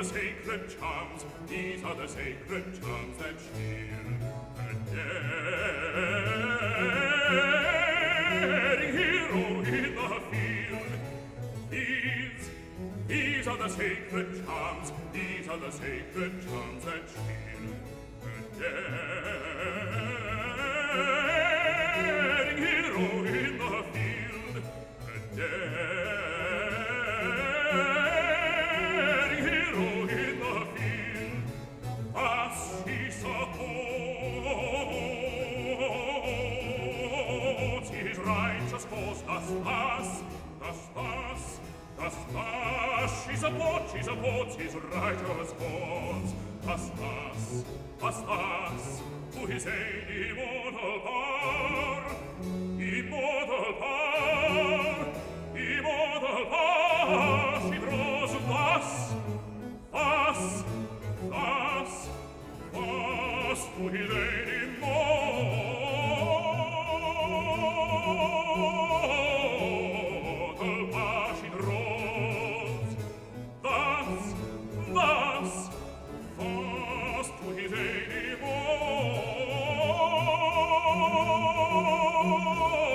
the sacred charms, these are the sacred charms that cheer the daring hero in the field. These are the sacred charms, these are the sacred charms that cheer the daring hero in the field. The daring hero in the field. Thus he supports his righteous cause. Thus she supports his righteous cause. Thus, to his aid immortal power, she draws. Thus, to his aid immortal power she draws. Thus, to his aid immortal